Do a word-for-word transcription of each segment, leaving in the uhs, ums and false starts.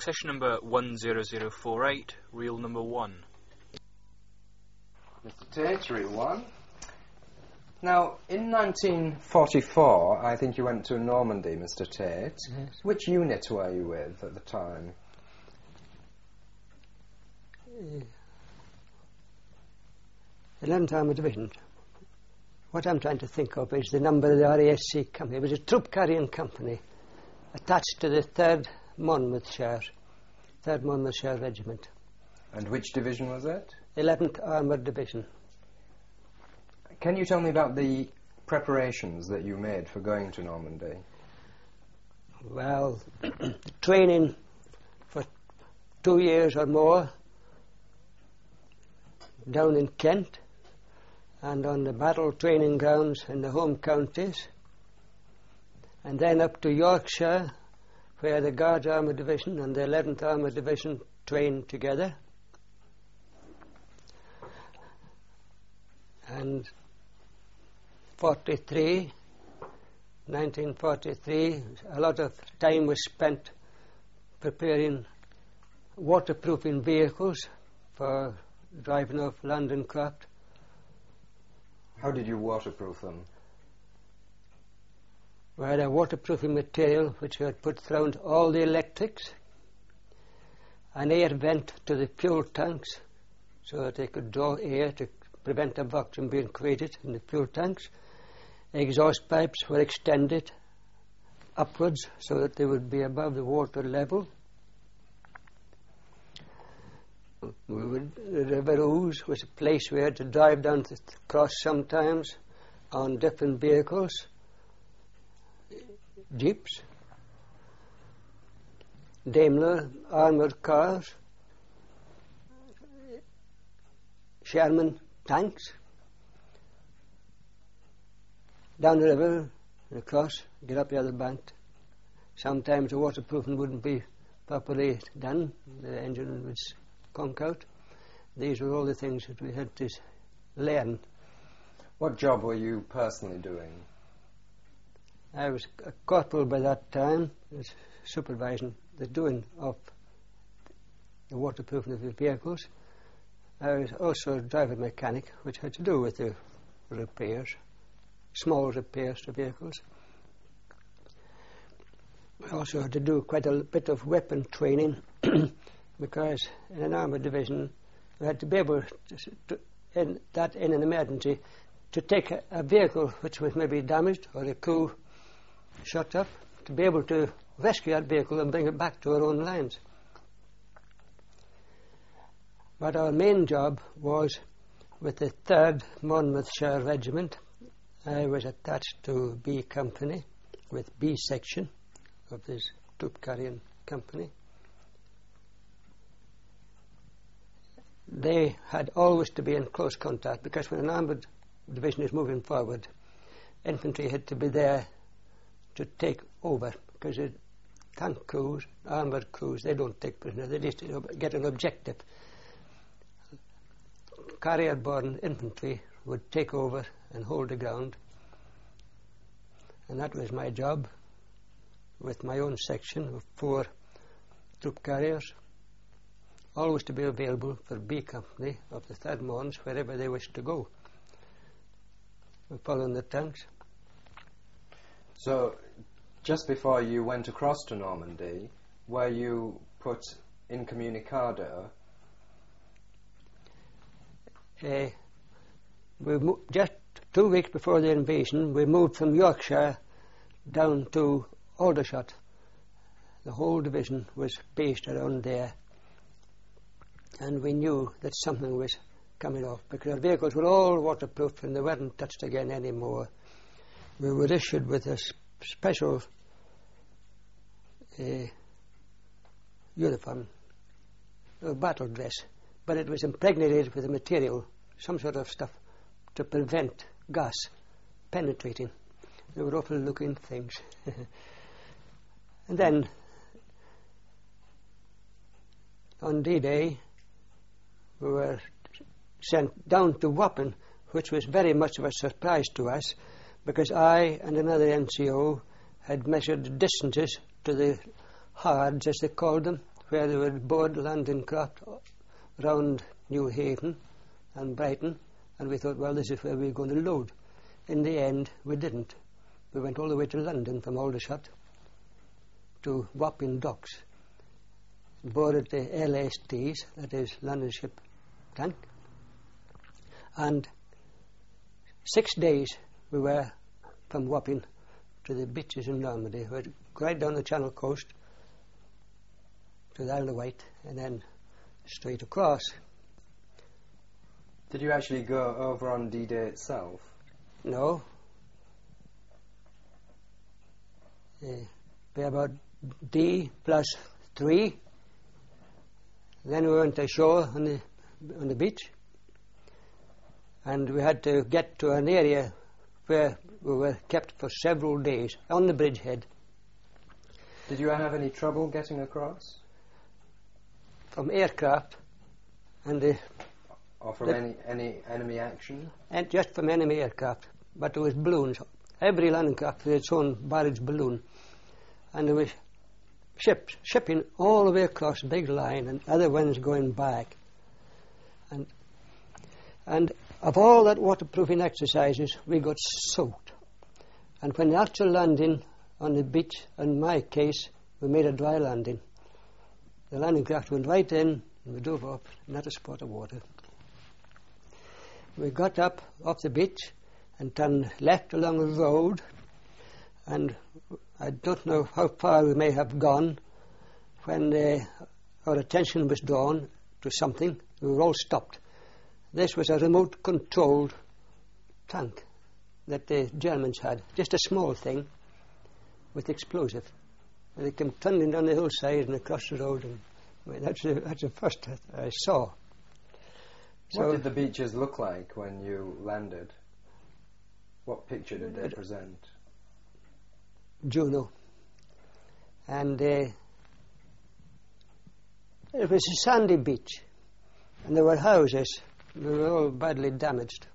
Succession number one zero zero four eight, reel number one. Mister Tate, reel one. Now, in nineteen forty-four, I think you went to Normandy, Mister Tate. Yes. Which unit were you with at the time? Uh, eleventh Armoured Division. What I'm trying to think of is the number of the R A S C company. It was a troop carrying company attached to the third Monmouthshire, third Monmouthshire Regiment. And which division was it? eleventh Armoured Division. Can you tell me about the preparations that you made for going to Normandy? Well, training for two years or more down in Kent and on the battle training grounds in the home counties, and then up to Yorkshire, where the Guards Armoured Division and the eleventh Armoured Division trained together. And forty-three, nineteen forty-three, a lot of time was spent preparing waterproofing vehicles for driving off landing craft. How did you waterproof them? We had a waterproofing material which we had put around all the electrics, an air vent to the fuel tanks so that they could draw air to prevent a vacuum being created in the fuel tanks. Exhaust pipes were extended upwards so that they would be above the water level. We would, the River Ouse was a place we had to drive down to cross sometimes on different vehicles, jeeps, Daimler armoured cars, Sherman tanks, down the river and across, get up the other bank. Sometimes the waterproofing wouldn't be properly done, the engine would conk out. These were all the things that we had to learn. What job were you personally doing? I was a corporal by that time, was supervising the doing of the waterproofing of the vehicles. I was also a driver mechanic, which had to do with the repairs, small repairs to vehicles. We also had to do quite a bit of weapon training because in an armoured division we had to be able to, to in that in an emergency, to take a, a vehicle which was maybe damaged or a crew shot up, to be able to rescue that vehicle and bring it back to our own lines. But our main job was with the third Monmouthshire Regiment. I was attached to B Company with B section of this troop carrying company. They had always to be in close contact because when an armoured division is moving forward, infantry had to be there to take over because the tank crews, armoured crews, they don't take prisoners, they just get an objective. Carrier-borne infantry would take over and hold the ground, and that was my job with my own section of four troop carriers, always to be available for B Company of the third Mons wherever they wished to go, following the tanks. So, just before you went across to Normandy, were you put incommunicado? Uh, we mo- just two weeks before the invasion, we moved from Yorkshire down to Aldershot. The whole division was based around there, and we knew that something was coming off because our vehicles were all waterproof and they weren't touched again anymore. We were issued with a sp- special uh, uniform, a battle dress, but it was impregnated with a material, some sort of stuff, to prevent gas penetrating. They were awful looking things. And then, on D-Day, we were sent down to Wappen, which was very much of a surprise to us, because I and another N C O had measured distances to the hards, as they called them, where they would board landing craft around New Haven and Brighton, and we thought, well, this is where we were going to load. In the end, we didn't. We went all the way to London from Aldershot to Wapping Docks, boarded the L S Ts, that is London Ship Tank, and six days we were from Wapping to the beaches in Normandy. We went right down the Channel coast to the Isle of Wight and then straight across. Did you actually go over on D-Day itself? No. Uh, by about D plus three. Then we went ashore on the, on the beach, and we had to get to an area where we were kept for several days on the bridgehead. Did you have any trouble getting across? From aircraft and the, or from the, any any enemy action? And just from enemy aircraft, but there was balloons. Every landing craft had its own barrage balloon, and there was ships shipping all the way across the big line, and other ones going back. And and of all that waterproofing exercises, we got soaked. And when the actual landing on the beach, in my case, we made a dry landing. The landing craft went right in, and we dove up, not a spot of water. We got up off the beach and turned left along the road, and I don't know how far we may have gone when uh, our attention was drawn to something. We were all stopped. This was a remote-controlled tank that the Germans had, just a small thing with explosive. And they came thundering down the hillside and across the road, and I mean, that's, the, that's the first I saw. What so did the beaches look like when you landed? What picture did they present? Juno. And uh, it was a sandy beach, and there were houses. They were all badly damaged.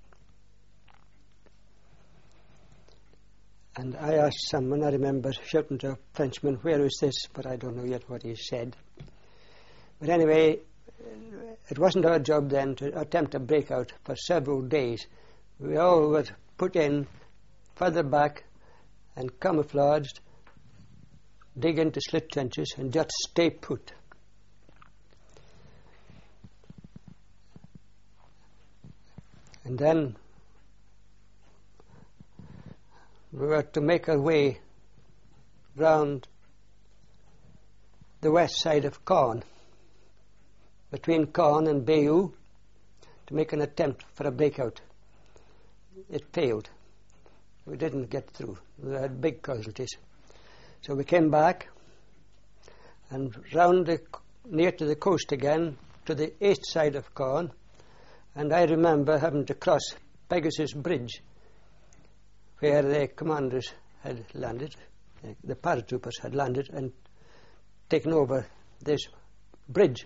And I asked someone, I remember shouting to a Frenchman, where is this? But I don't know yet what he said. But anyway, it wasn't our job then to attempt a breakout for several days. We all were put in further back and camouflaged, dig into slit trenches and just stay put. And then we were to make our way round the west side of Caen, between Caen and Bayeux, to make an attempt for a breakout. It failed. We didn't get through. We had big casualties. So we came back and round the, near to the coast again, to the east side of Caen, and I remember having to cross Pegasus Bridge, where the commanders had landed, the paratroopers had landed and taken over this bridge.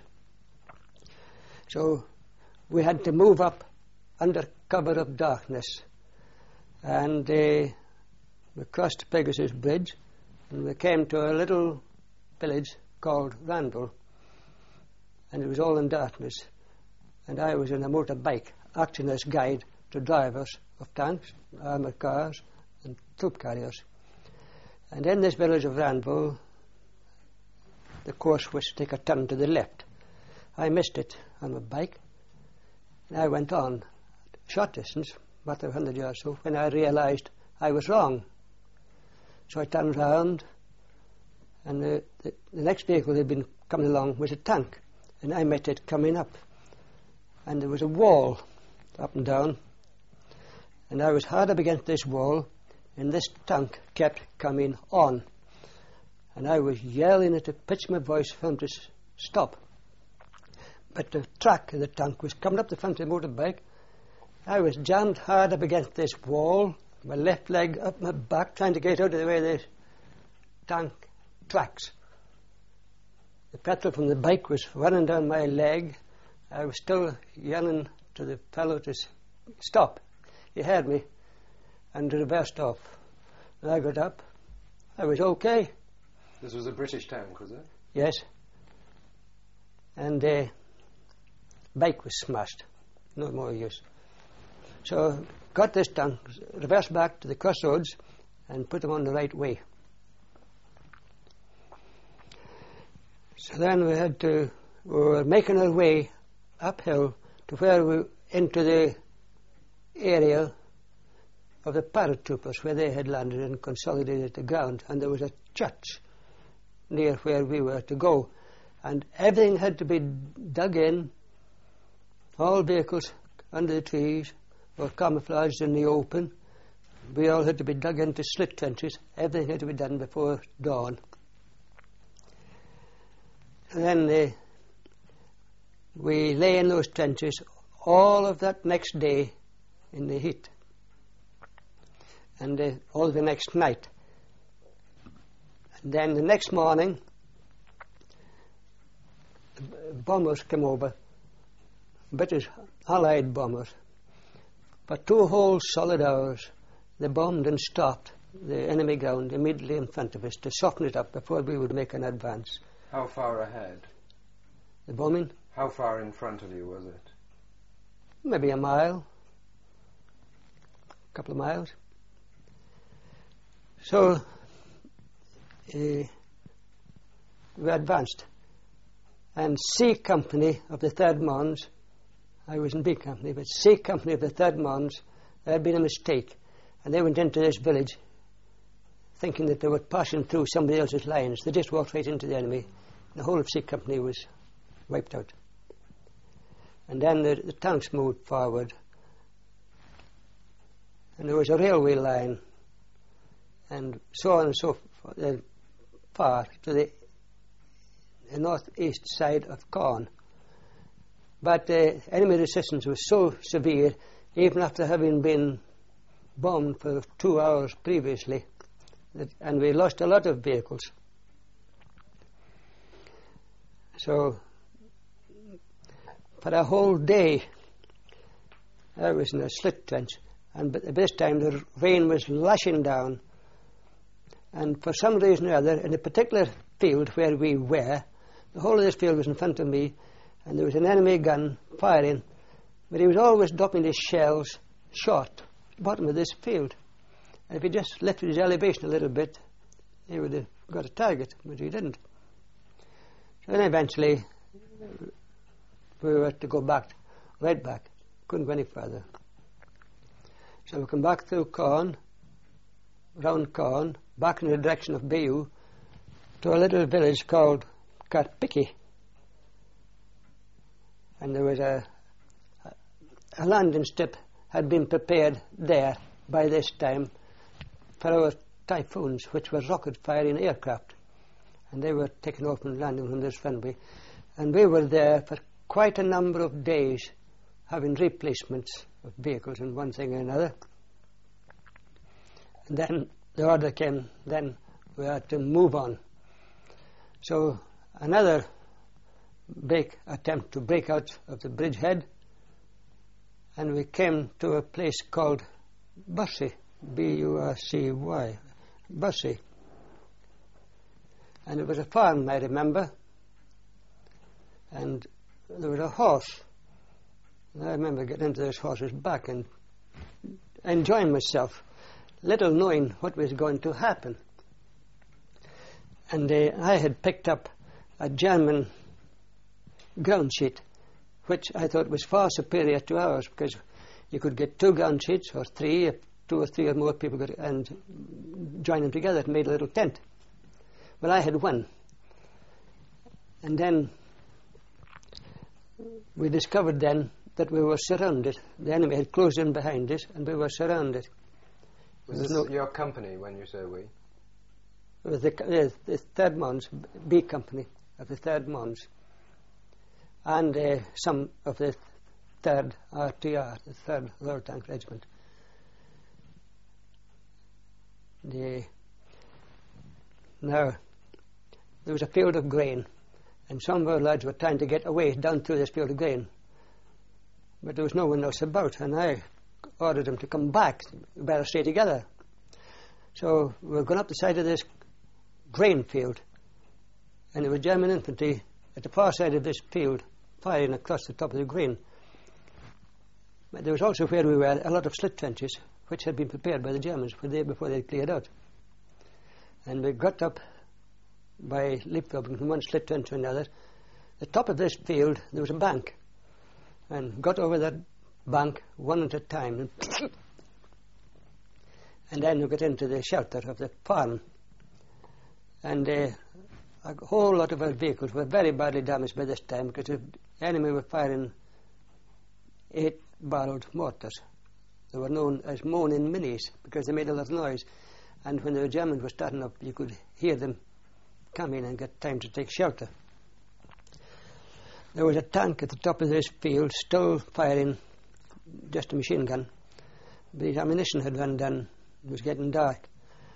So we had to move up under cover of darkness, and uh, we crossed Pegasus Bridge, and we came to a little village called Randall, and it was all in darkness, and I was in a motorbike acting as guide to drivers of tanks, armoured cars and troop carriers. And in this village of Randall, the course was to take a turn to the left. I missed it on my bike, and I went on short distance, about a hundred yards or so, when I realised I was wrong. So I turned round, and the, the, the next vehicle that had been coming along was a tank, and I met it coming up. And there was a wall up and down, and I was hard up against this wall, and this tank kept coming on. And I was yelling at the pitch of my voice for him to s- stop. But the track of the tank was coming up the front of the motorbike. I was jammed hard up against this wall, my left leg up my back, trying to get out of the way of the tank tracks. The petrol from the bike was running down my leg. I was still yelling to the fellow to s- stop. He heard me and reversed off. And I got up. I was okay. This was a British tank, was it? Yes. and the bike was smashed. No more use. So got this done, reversed back to the crossroads and put them on the right way. So then we had to, we were making our way uphill to where we, into the area of the paratroopers where they had landed and consolidated the ground, and there was a church near where we were to go, and everything had to be dug in, all vehicles under the trees or camouflaged in the open. We all had to be dug into slit trenches. Everything had to be done before dawn. And then uh, we lay in those trenches all of that next day in the heat, and uh, all the next night. And then the next morning, bombers came over, British Allied bombers. For two whole solid hours, they bombed and stopped the enemy ground immediately in front of us to soften it up before we would make an advance. How far ahead? The bombing? How far in front of you was it? Maybe a mile, a couple of miles. So uh, we advanced, and C Company of the third Mons, I was in B Company, but C Company of the third Mons, there had been a mistake, and they went into this village thinking that they were passing through somebody else's lines. They just walked right into the enemy. The whole of C Company was wiped out. And then the, the tanks moved forward, and there was a railway line, and so on and so forth, uh, far to the, the northeast side of Caen. But uh, enemy resistance was so severe, even after having been bombed for two hours previously, that, and we lost a lot of vehicles. So for a whole day I was in a slit trench, and by this time the rain was lashing down, and for some reason or other, in a particular field where we were, the whole of this field was in front of me, and there was an enemy gun firing, but he was always dropping his shells short at the bottom of this field. And if he just lifted his elevation a little bit, he would have got a target, but he didn't. So then eventually we were to go back, right back. Couldn't go any further. So we come back through Caen, round Caen, back in the direction of Bayeux, to a little village called Carpicky. And there was a, a landing strip had been prepared there by this time for our Typhoons, which were rocket-firing aircraft. And they were taking off and landing from this runway. And we were there for quite a number of days, having replacements of vehicles and one thing and another. And then the order came, then we had to move on. So another big attempt to break out of the bridgehead, and we came to a place called Bussy, B U R C Y, Bussy. And it was a farm, I remember, and there was a horse. And I remember getting into this horse's back and enjoying myself, little knowing what was going to happen. And uh, I had picked up a German ground sheet, which I thought was far superior to ours, because you could get two ground sheets, or three, if two or three or more people got, and join them together and made a little tent. But I had one. And then we discovered then that we were surrounded. The enemy had closed in behind us, and we were surrounded. Was this no your company when you say we? It was the, uh, the third Mons, B Company of the third Mons, and uh, some of the third R T R, the third Royal Tank Regiment. The, now, there was a field of grain, and some of our lads were trying to get away down through this field of grain, but there was no one else about, and I ordered them to come back. We better stay together. So we were going up the side of this grain field, and there was German infantry at the far side of this field, firing across the top of the green. But there was also where we were a lot of slit trenches, which had been prepared by the Germans for the day before they cleared out. And we got up by leapfrogging from one slit trench to another. The top of this field, there was a bank, and got over that bank one at a time. And, and then we got into the shelter of the farm. And uh, a whole lot of our vehicles were very badly damaged by this time because the enemy were firing eight-barreled mortars. They were known as moaning minis because they made a lot of noise. And when the Germans were starting up, you could hear them come in and get time to take shelter. There was a tank at the top of this field still firing just a machine gun. The ammunition had run down. It was getting dark.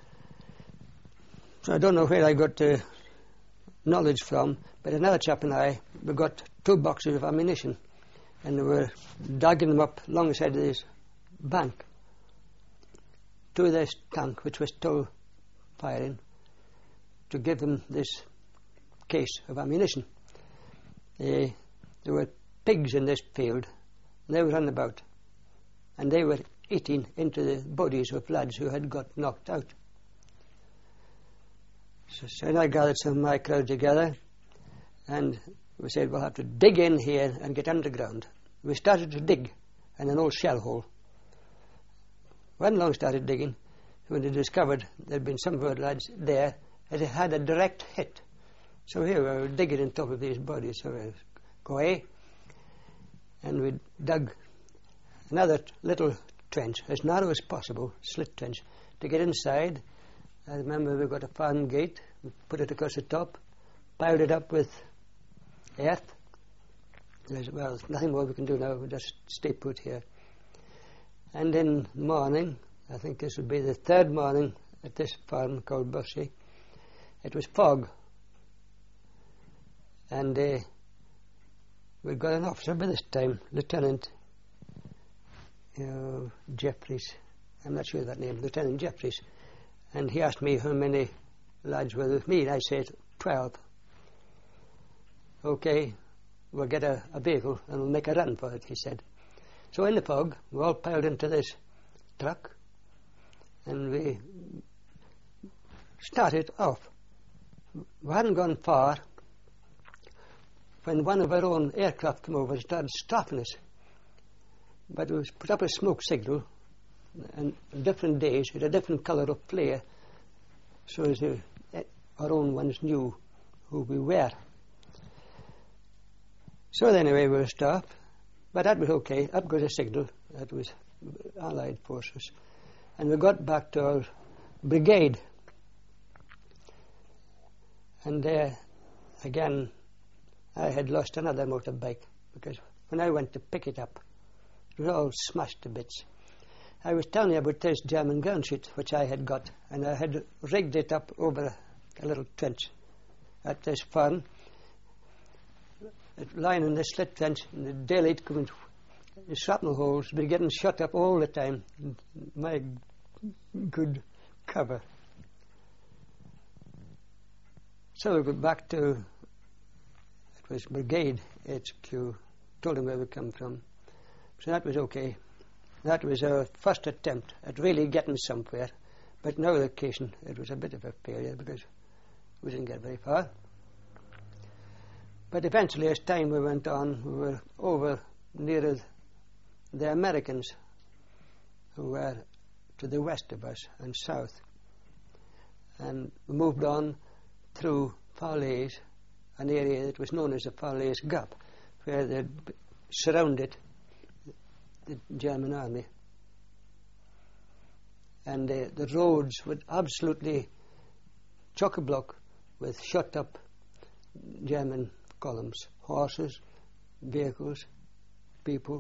So I don't know where I got the knowledge from, but another chap and I, we got two boxes of ammunition, and we were dragging them up alongside of this bank to this tank, which was still firing, to give them this case of ammunition. Uh, there were pigs in this field, and they were running about, and they were eating into the bodies of lads who had got knocked out. So, so I gathered some of my crowd together, and we said we'll have to dig in here and get underground. We started to dig in an old shell hole. When Long started digging, when they discovered there'd been some of our lads there, it had a direct hit. So here we were digging on top of these bodies. So we go away, and we dug another little trench, as narrow as possible, slit trench, to get inside. I remember we got a farm gate, we put it across the top, piled it up with earth. There's, well, there's nothing more we can do now, we just stay put here. And in the morning, I think this would be the third morning at this farm called Bussy, it was fog. And uh, we'd got an officer by this time, Lieutenant you know, Jeffries, I'm not sure of that name, Lieutenant Jeffries. And he asked me how many lads were with me, and I said, twelve. Okay, we'll get a, a vehicle and we'll make a run for it, he said. So in the fog, we all piled into this truck, and we started off. We hadn't gone far when one of our own aircraft came over and started stopping us. But it was put up a smoke signal, and on different days it had a different colour of flare, so as uh, our own ones knew who we were. So anyway, we were stopped, but that was okay. Up goes a signal. That was Allied forces. And we got back to our brigade. And uh, again, I had lost another motorbike, because when I went to pick it up, it was all smashed to bits. I was telling you about this German ground sheet which I had got, and I had rigged it up over a, a little trench at this farm, lying in this slit trench, and the daylight coming, the shrapnel holes were getting shut up all the time. My good cover. So we got back to, it was Brigade H Q, told them where we come from. So that was okay. That was our first attempt at really getting somewhere. But on our occasion, it was a bit of a failure because we didn't get very far. But eventually, as time we went on, we were over nearer the Americans, who were to the west of us and south. And we moved on through Falaise, an area that was known as the Falaise Gap, where they'd surrounded the German army. And uh, the roads were absolutely chock-a-block with shut-up German columns, horses, vehicles, people.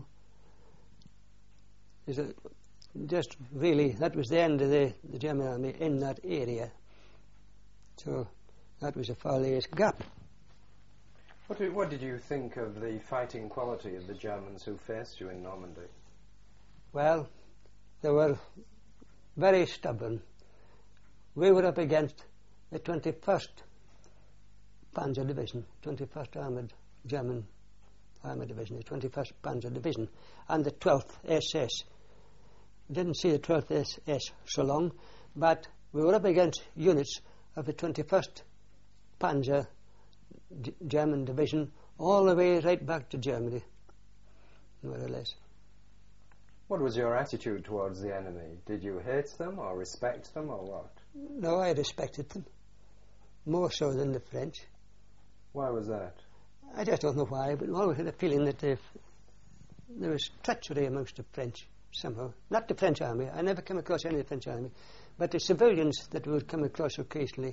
Is a, just really, that was the end of the, the German army in that area. So that was a Falaise Gap. What did, what did you think of the fighting quality of the Germans who faced you in Normandy? Well, they were very stubborn. We were up against the twenty-first Panzer Division, twenty-first Armoured German Armoured Division, the twenty-first Panzer Division, and the twelfth S S. Didn't see the twelfth S S so long, but we were up against units of the twenty-first Panzer D- German Division, all the way right back to Germany, more or less. What was your attitude towards the enemy? Did you hate them or respect them or what? No, I respected them, more so than the French. Why was that? I just don't know why, but I always had a feeling that if there was treachery amongst the French somehow. Not the French army, I never came across any of the French army, but the civilians that we would come across occasionally,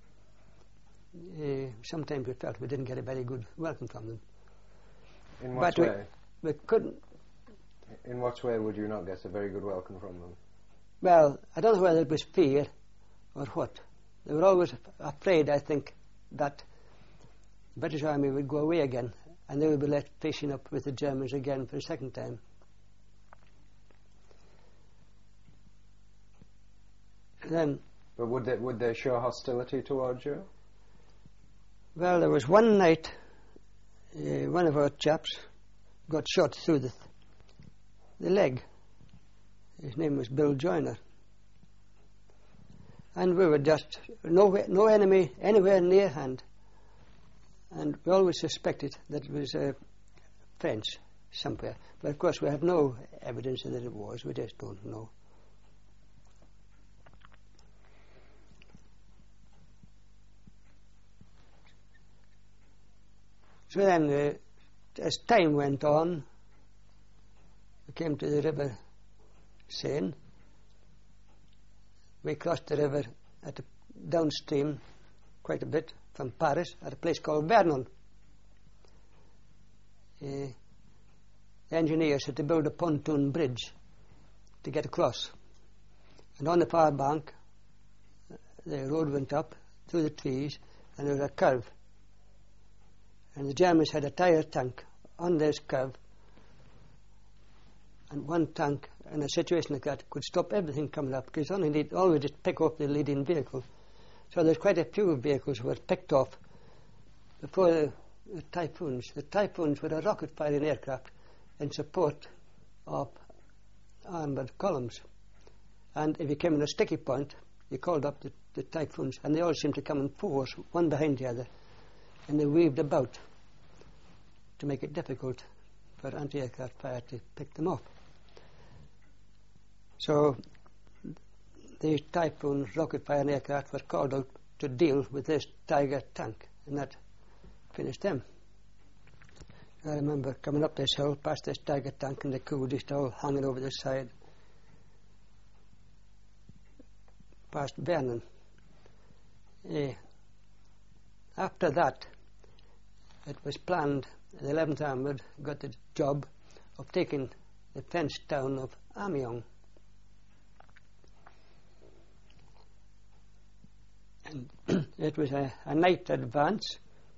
uh, sometimes we felt we didn't get a very good welcome from them. In what but way? We, we couldn't. In what way would you not get a very good welcome from them? Well, I don't know whether it was fear or what. They were always afraid, I think, that the British Army would go away again and they would be left facing up with the Germans again for a second time. And then, but would they, would they show hostility towards you? Well, there was one night, uh, one of our chaps got shot through the, the leg. His name was Bill Joyner. And we were just, no, no enemy anywhere near hand. And we always suspected that it was uh, French somewhere. But of course we have no evidence that it was, we just don't know. So then, uh, as time went on, we came to the River Seine. We crossed the river at a, downstream quite a bit from Paris at a place called Vernon. Uh, the engineers had to build a pontoon bridge to get across. And on the far bank, the road went up through the trees and there was a curve. And the Germans had a tire tank on this curve, and one tank in a situation like that could stop everything coming up, because only they'd always just pick off the leading vehicle. So there's quite a few vehicles were picked off before the, the Typhoons. The Typhoons were a rocket-firing aircraft in support of armoured columns. And if you came in a sticky point, you called up the, the Typhoons, and they all seemed to come in fours, one behind the other. And they weaved about to make it difficult for anti-aircraft fire to pick them off. So these Typhoon rocket-firing aircraft were called out to deal with this Tiger tank, and that finished them. I remember coming up this hill past this Tiger tank and the crew just all hanging over the side past Vernon. Uh, after that, it was planned, the eleventh Armoured got the job of taking the French town of Amiens. And it was a, a night advance,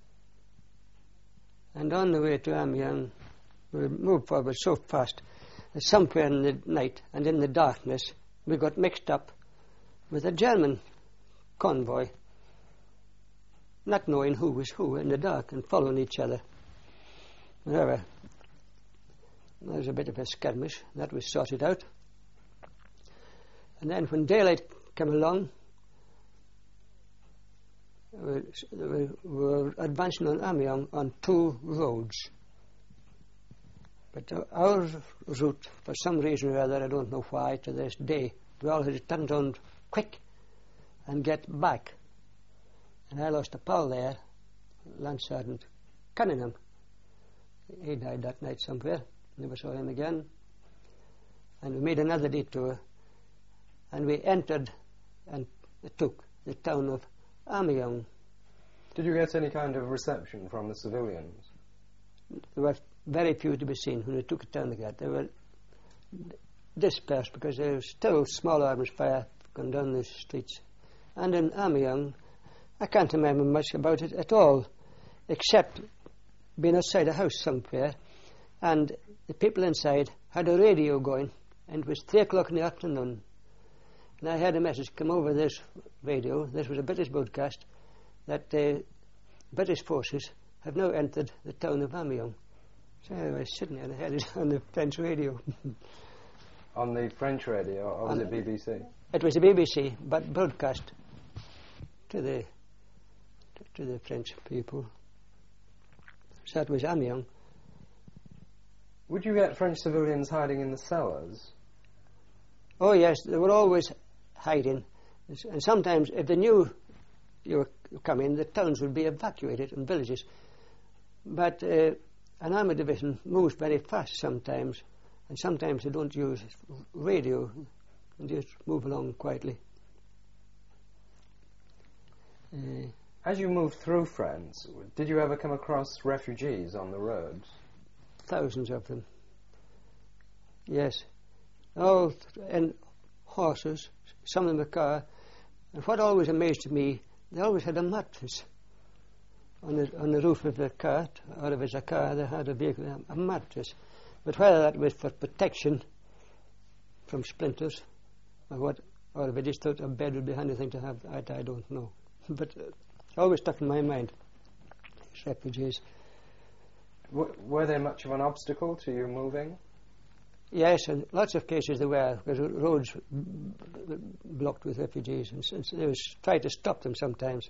and on the way to Amiens, we moved forward so fast that somewhere in the night and in the darkness, we got mixed up with a German convoy, not knowing who was who in the dark and following each other. However, there was a bit of a skirmish. That was sorted out. And then when daylight came along, we, we were advancing on Amiens on two roads. But our route, for some reason or other, I don't know why, to this day, we all had to turn around quick and get back. And I lost a pal there, Lance Sergeant Cunningham. He died that night somewhere. Never saw him again. And we made another detour, and we entered and took the town of Amiens. Did you get any kind of reception from the civilians? There were very few to be seen when we took a town like that. They were dispersed because there was still small arms fire going down the streets. And in Amiens, I can't remember much about it at all, except being outside a house somewhere, and the people inside had a radio going, and it was three o'clock in the afternoon. And I had a message come over this radio, this was a British broadcast, that uh, British forces have now entered the town of Amiens. So I was sitting there and I heard it on the French radio. On the French radio, or was On it B B C? It was the B B C, but broadcast to the to, to the French people. So it was Amiens. Would you get French civilians hiding in the cellars? Oh yes, they were always hiding. And sometimes, if they knew you were coming, the towns would be evacuated and villages. But uh, an army division moves very fast sometimes, and sometimes they don't use radio and just move along quietly. Uh, As you moved through France, did you ever come across refugees on the roads? Thousands of them. Yes. Oh, and horses, some in the car. And what always amazed me, they always had a mattress on the on the roof of the cart, or if it's a car, they had a vehicle, a mattress. But whether that was for protection from splinters, or what, or if they just thought a bed would be a handy thing to have, I, I don't know. But uh, always stuck in my mind, these refugees. W- were they much of an obstacle to you moving? Yes, and lots of cases there were, because roads b- b- blocked with refugees, and s- they was try to stop them sometimes.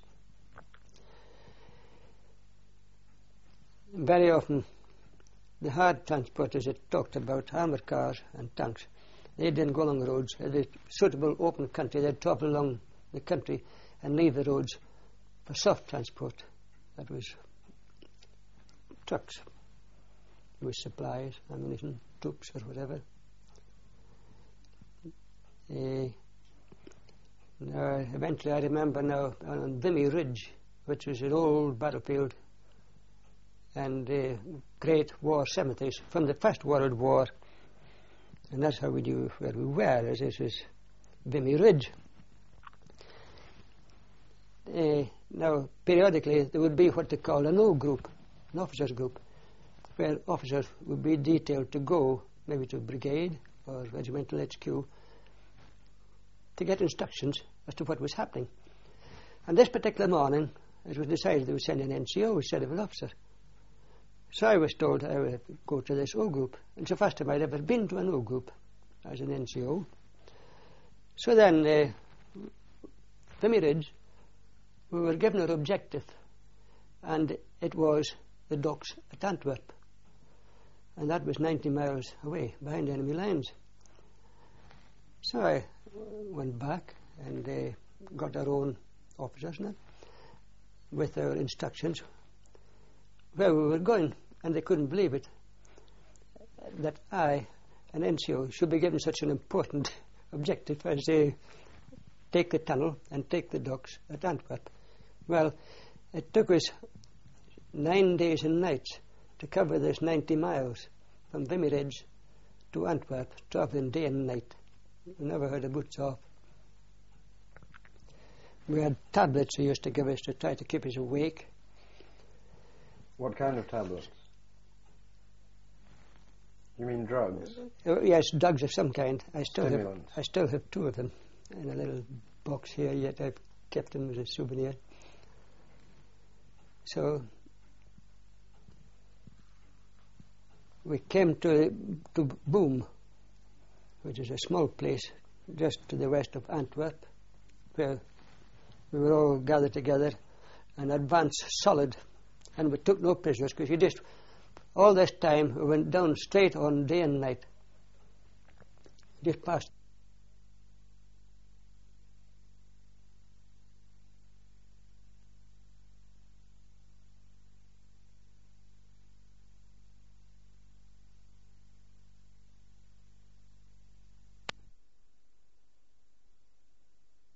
Very often, the hard transporters that talked about armoured cars and tanks, they didn't go along the roads. At a suitable open country, they'd travel along the country and leave the roads for soft transport. That was trucks with supplies, ammunition, troops or whatever. Uh, now, eventually I remember now on Vimy Ridge, which was an old battlefield and uh, great war cemeteries from the First World War, and that's how we knew where we were, as this is Vimy Ridge. Uh, now, periodically there would be what they call an O group, an officers group, where officers would be detailed to go maybe to brigade or regimental H Q to get instructions as to what was happening. And this particular morning it was decided they would send an N C O instead of an officer. So I was told I would go to this O group. It's the first time I'd ever been to an O group as an N C O. So then, uh, Vimy Ridge, we were given our objective, and it was the docks at Antwerp. And that was ninety miles away, behind enemy lines. So I went back and uh, got our own officers now, with our instructions where we were going, and they couldn't believe it, that I, an N C O, should be given such an important objective as uh, take the tunnel and take the docks at Antwerp. Well, it took us nine days and nights to cover this ninety miles from Vimy Ridge to Antwerp, travelling day and night. We never heard the boots off. We had tablets they used to give us to try to keep us awake. What kind of tablets? You mean drugs? Uh, yes, drugs of some kind. I still have, Stimulants. I still have two of them in a little box here, yet I've kept them as a souvenir. So we came to to Boom, which is a small place just to the west of Antwerp, where we were all gathered together and advanced solid, and we took no prisoners, because you just, all this time we went down straight on day and night, just past